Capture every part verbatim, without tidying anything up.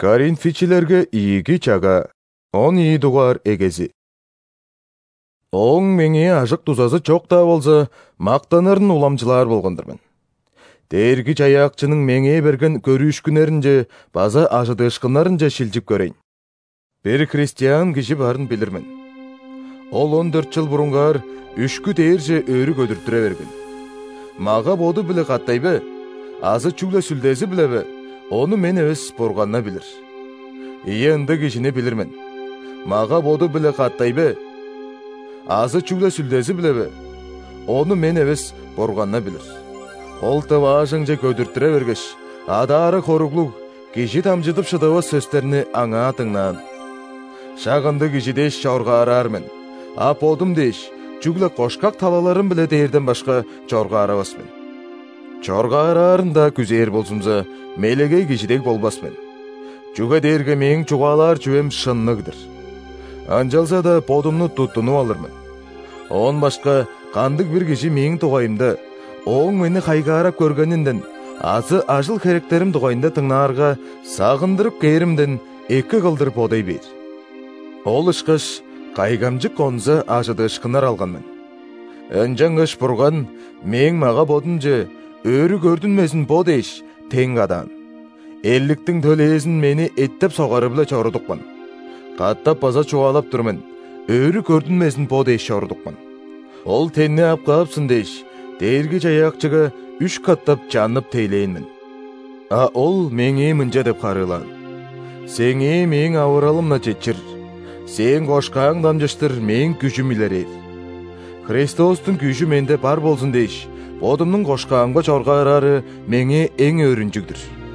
Коринфичилерге ийги чага, он ии дугар эгези. Оң меңе ажык тузасы чок да болса, мактанарын уламчылар болгондурмун. Дээрги жаякчынын меңе берген көрүүшкүнөрүнчө, база ажыдышкынарынча шилжип көрөйн. Бир христиан киши барын билирмен. Ол он төрт жыл бурунгар үшкү дээрже өрү көдүртүрө берген. Мага боду биле каттайбы, азы чүглө сүлдези билеби, onu мен эбес Бурганна билир. Ие ынды кишини билирмен. Мага боду биле каттайбы, азы чүглө сүлдези билеби, onu мен эбес Бурганна билир. Ол табаашыңча көдүртүрө бергеш, адаары хоруглук, киши тамжытып шыдабы сөздөрүнү аңа тыңнан. Шагынды киши деш чоргаарармен, а подум деш, чүглө кошкак талаларын биле дээрден башка чоргаарабасмен. Чоргаарарында күзээр болсумса, мелегей кишидек болбасмен. Чуга дээрге мең чугаалар чүвем шынныгдыр. Анжалса да подумну туттуну алырмын. Он башка кандык бир киши мең тугайымда, оң мени кайгаарап көргөнүндөн, азы ажыл керектерим тугайында тыңнаарга сагындырып кээримден эки кылдыр бодай бер. Ол ышкаш кайгамжык конза ажыдышкынар алганмын. Өнжаңыш Бурган мең мага бодунча өрү көрдүнмесин бодеш тең адан. Элликтин төлээсин мени эттеп согары биле чорудукман. Каттап база чуалап турмун. Өрү көрдүнмесин бодеш чорудукман. Ол тенне ап калыпсың деш, дээрги жаякчыга үч каттап жанып тейлейинмин. А ол меңе мынча деп карыйлан. Сеңе мең авыралымна жетчир. Сен кошкаң дамжыштыр мең күчүм илерер. Христостун күчү менде бар болсун деш, бодумнун кошкаамга чоргаарары меңе эң өрүнчүгдүр.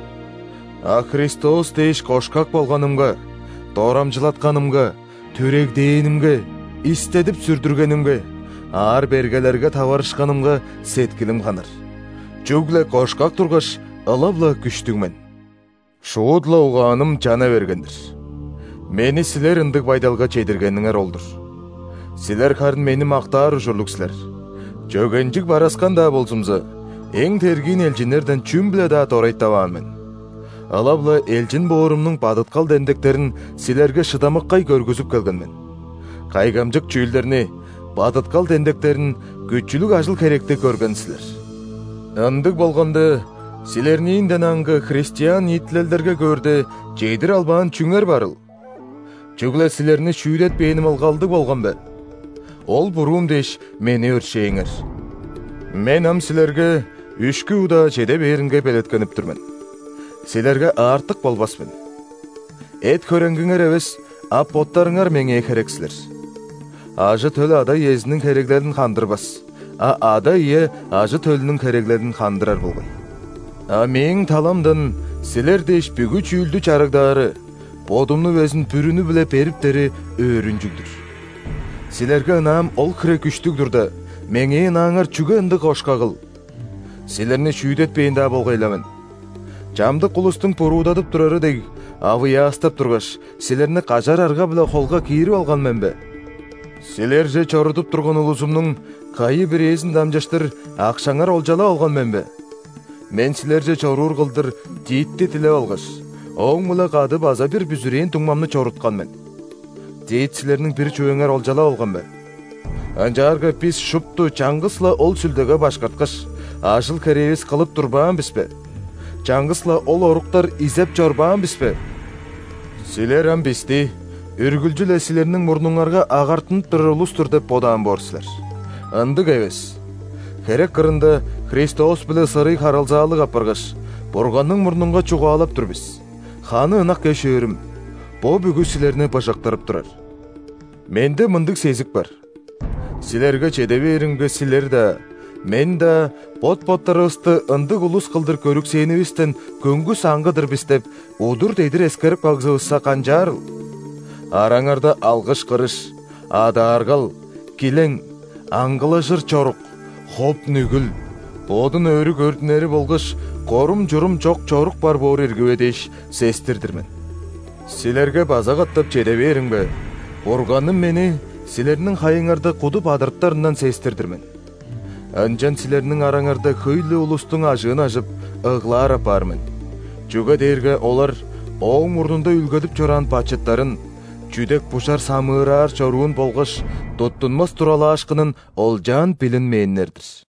А Христос деш кошкак болганымга, дорамжылатканымга, төрегдээнимге, истедип сүрдүргөнүмге, аар бергелерге табарышканымга сеткилим каныр. Жүгле кошкак тургаш, ылабла күчтүгмен. Шуудла угааным жана бергендир. Мени силер ындык байдалга чедиргениңер олдур. Силер карын мени мактаар ушурлук силер. Жөгенжик бараскан да болсумса, эң тергин элчинерден чүм биле да торайт табаанмын. Алабла элчин боорумнун бадыткал дендектерин силерге шыдамыккай көргүзүп келгенмин. Кайгамжык чүйлдерини, бадыткал дендектерин күчүлүк ажыл керекти көргөнсүлөр. Ындык болгондо, силернинден аңгы христиан итлелдерге көрдө жейдир албаан чүңер барыл. Чүгле силерни шүйдетпейиним алгалдык болгонбе? Ол бурум деш мени өршейиңер. Мен ам силерге үшкү уда жеде беринге белеткенип турмун. Силерге артык болбасмын. Эт көрөнгүңөр эбес, ап боттарыңар меңе керексилер. Ажы төлө ада иесинин кереглерин кандырбас, а ада ие ажы төлүнүн кереглерин кандырар болбой. А мең таламдан силер деш бүгү чүйлдү чарыгдаары, бодумну өзүн бүрүнү биле бериптери өрүнчүгдүр. Силерге ынаам ол кире күчтүгдүр да, меңе ынааңар чүгө ынды кошкагыл. Силерни шүйдетпейин да болгойламын. Жамдык улустун пуруудатып турары дег, авыя астап тургаш, силерни кажар арга биле колго кийирип алганмын бе? Силер же чорутуп турган улусумнун кайы бирээсин дамжаштыр акшаңар олжала алганмын бе? Мен силер же чоруур кылдыр диитти тилеп алгаш, оң мыла кады база бир бүзүрейин туңмамны чорутканмын. Дейт силернин бир чөңөр олжала алганбы? Анжаарга биз шупту чаңгысла ол сүлдөгө башкарткаш, ажыл керебиз кылып турбаан биспе? Чаңгысла ол оруктар изеп жорбаан биспе? Силер ам бизди, үргүлжүле силернин мурнуңарга агартынып турар улустур деп бодаан борсулар. Ындык эбес. Керек кырында Христос биле сырый харалзаалык апаргаш, Бурганның мурнунга чугаалап тур биз. Ханы ынак кешөөрүм, бо бүгү силерни башактырып турар. Менде мындык сезик бар. Силерге чеде беринге силер да, мен да бот-боттарыбызды ындык улус кылдыр көрүксенибизден көңгү саңгыдыр биз деп, удур дейдир эскерип кагзыбызса канжаарыл. Араңарда алгыш кырыш, адааргал, килең, аңгылашыр чорук, хоп нүгүл, бодун өрү көрдүнери болгош, корум журум жок чорук бар боор иргибе деш сестирдирмен. Силерге база каттап чеде бериңбе? Бурганым мени силернин хайыңарды кудуп адырттарынан сестирдирмен. Анжан силернин араңарда хөйлө улустун ажыын ажып, ыглаар апармын. Чуга дээрге олар оң мурнунда үлгөдүп жоран пачыттарын, жүдек пушар самыыраар чоруун болгош, тоттунмас туралаашкынын олжаан билин мээннердир.